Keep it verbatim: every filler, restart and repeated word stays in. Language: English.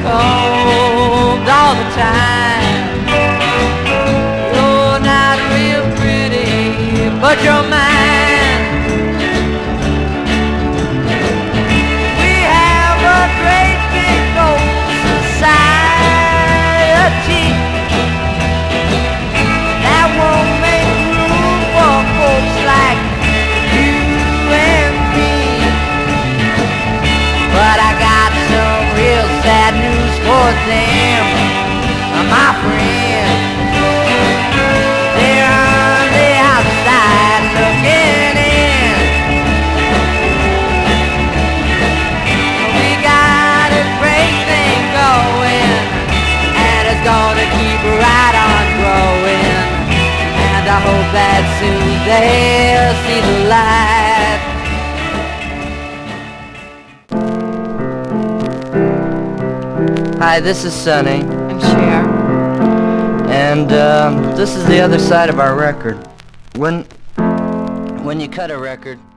cold all the time. You're not real pretty, but you're mine. We have a great big old society that won't make room for folks like you and me. But I got some real sad news for them, my friend. They're on the outside looking in. We got a great thing going, and it's gonna keep right on growing. And I hope that soon they'll see the light. Hi, this is Sonny. And Cher. And um, this is the other side of our record. When when you cut a record,